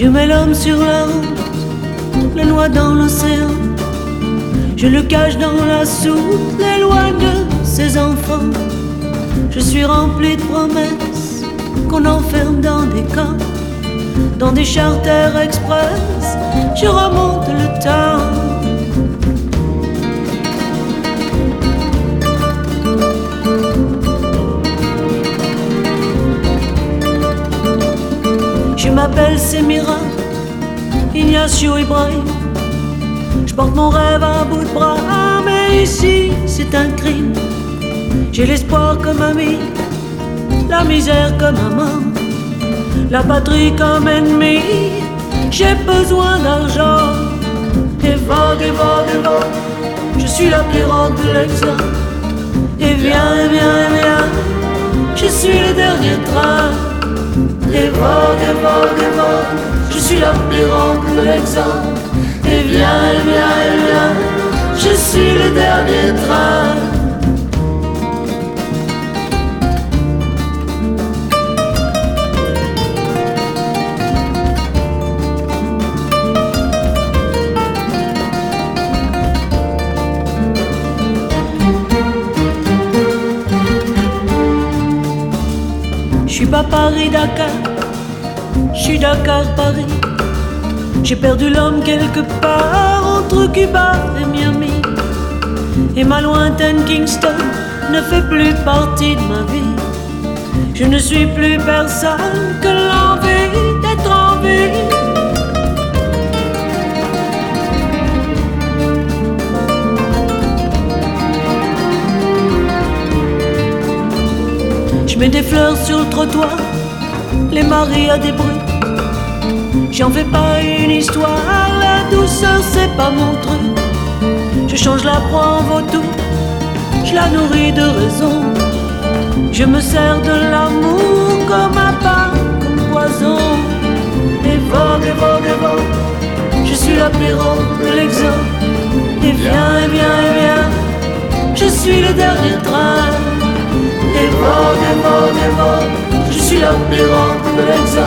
Je mets l'homme sur la route, les noix dans l'océan. Je le cache dans la soute, les lois de ses enfants. Je suis rempli de promesses qu'on enferme dans des camps, dans des charters express. Je remonte le temps. Je m'appelle Semira, Ignacio Ibrahim. Je porte mon rêve à bout de bras, mais ici c'est un crime. J'ai l'espoir comme ami, la misère comme amant, la patrie comme ennemi. J'ai besoin d'argent. Et vague, et vague, et vague, je suis la pirate de l'exode. Et viens, et viens, et viens, je suis le dernier train. Et vague, et vague, et vague, je suis la pirate de l'exode. Et viens, et viens, et viens, je suis le dernier train. Je suis pas Paris-Dakar, je suis Dakar-Paris. J'ai perdu l'homme quelque part entre Cuba et Miami. Et ma lointaine Kingston ne fait plus partie de ma vie. Je ne suis plus personne que l'envie d'être en vie. Je mets des fleurs sur le trottoir, les maris à des bruits. J'en fais pas une histoire, la douceur c'est pas mon truc. Je change la proie en vautour, je la nourris de raison. Je me sers de l'amour comme un pain, comme poison. Et vogue, et vogue, et vogue, je suis la pirate de l'exode. Et viens, et viens, et viens, je suis le dernier train. Et vogue, et vogue, et vogue, je suis la pirate de l'exode.